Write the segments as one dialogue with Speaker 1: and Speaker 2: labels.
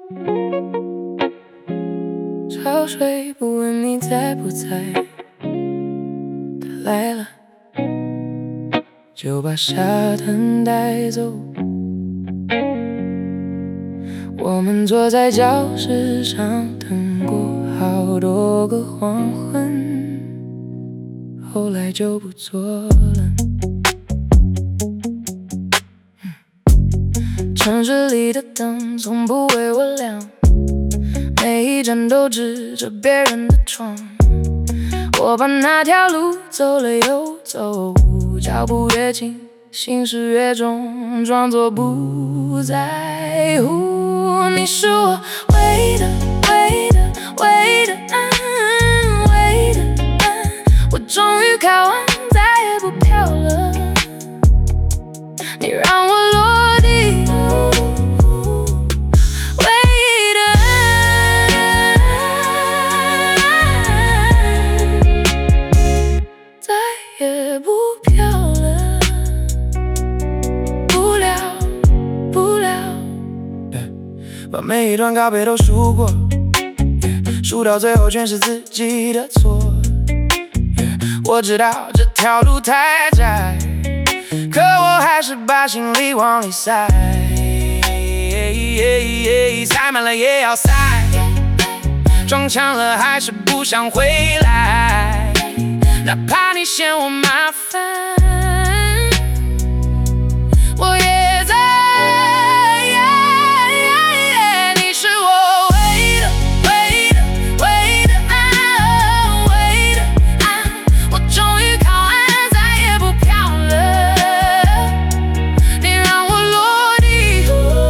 Speaker 1: 潮水不问你在不在，它来了就把沙滩带走。我们坐在教室上等过好多个黄昏，后来就不做了。城市里的灯从不为我亮，每一盏都指着别人的窗。我把那条路走了又走，脚步越近，心事越重，装作不在乎。你是我唯一的、唯一的、唯一的唯一的我终于考完，再也不飘了。你让我落地，唯一的再也不飘了，不了不了。把每一段告别都数过，数到最后全是自己的错。我知道这条路太窄，可我还是把心里往里塞，塞满了也要塞，撞墙了还是不想回来，哪怕你嫌我麻烦，我也在。你是我唯一的、唯一的、唯一的唯一的我终于考完，再也不飘了。你让我落地，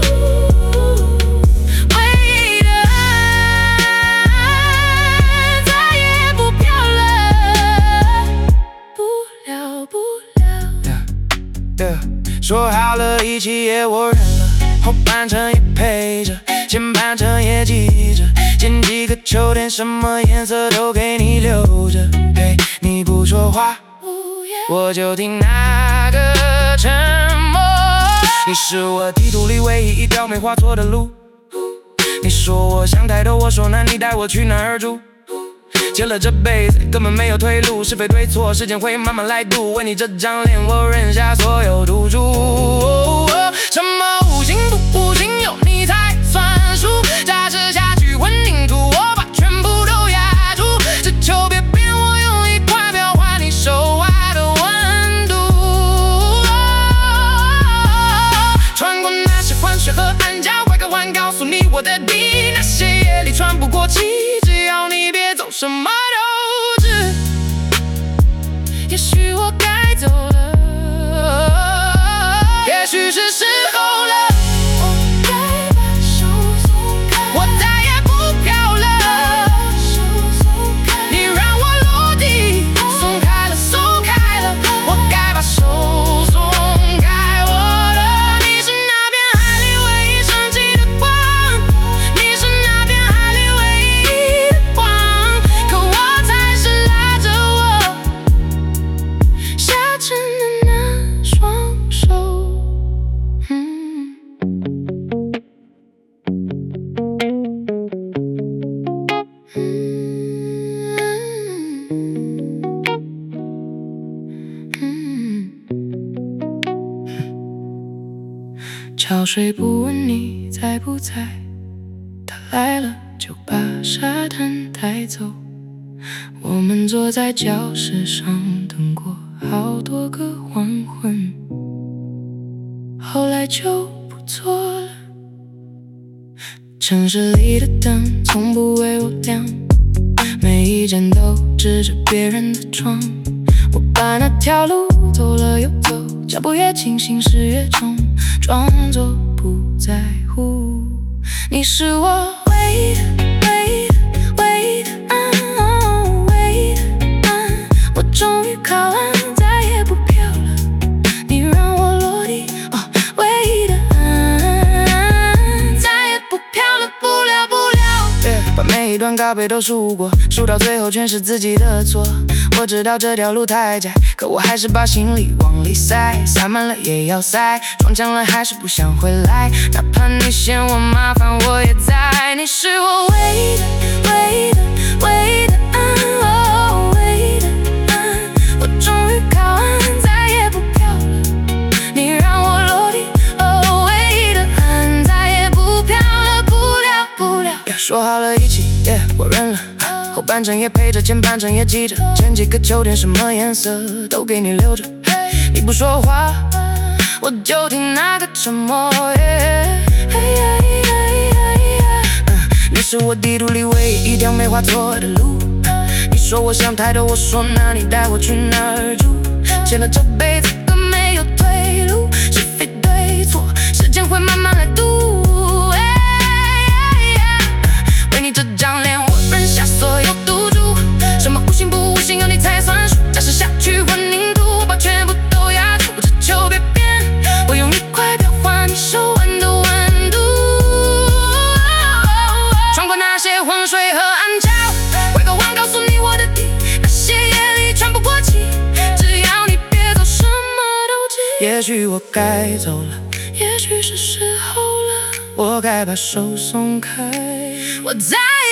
Speaker 1: 唯一的再也不飘了，不了不了。说好了一起也我认了，后半程也陪着，前半程也记着，剪几个秋天什么颜色都给你留着。嘿，你不说话，我就听那个沉默。你是我地图里唯一一条没画错的路。你说我想太多，我说那你带我去哪儿住？结了这辈子根本没有退路，是非对错时间会慢慢来度，为你这张脸我认下所有赌注。什么无情不无情，有你才算数，假设下去混凝土，我把全部都压住，只求别变，我用一块表换你手腕的温度。穿过那些混血和暗角，拐个弯告诉你我的地，那些夜里喘不过气，只要你别走，什么都值。也许我该走了，也许是时候了，我该把手松开，我再也不飘了，你让我落地，松开了松开了，我该把手松开。我的你是那片海里唯一升起的光，你是那片海里唯一的光，可我才是拉着我下沉的那双手。潮水不问你在不在，它来了就把沙滩带走。我们坐在教室上等过好多个黄昏，后来就不做了。城市里的灯从不为我亮，每一盏都指着别人的窗。我把那条路走了又走，脚步越轻，心事越重，装作不在乎。你是我唯一的、唯一的、唯一的唯一的我终于考完，再也不飘了。你让我落地，唯一的再也不飘了，不了不了。把每一段告别都数过，数到最后全是自己的错。 我知道这条路太窄，可我还是把行李往里塞，塞满了也要塞，撞墙了还是不想回来，哪怕你嫌我麻烦，我也在。你是我唯一的，唯一的，唯一的哦，唯一的我终于靠岸，再也不飘了，你让我落地，哦，唯一的再也不飘了，不了不了。说好了一起，我认了。后半程也陪着，前半程也记着，前几个秋天什么颜色都给你留着。你不说话，我就听那个沉默。你是我地图里唯一一条没画错的路。你说我想太多，我说那你带我去哪儿住？欠了这辈子更没有退路，是非对错，时间会慢慢来读。为你这张脸，我扔下所有赌注，什么无形不无形，有你才算数。假设下去混凝土，我把全部都压住，只求别变。我用一块表换你手腕的温度，穿过那些浑水和暗礁，绘个网告诉你我的底，那些夜里喘不过气，只要你别走，什么都记。也许我该走了，也许是时候了，我该把手松开，我再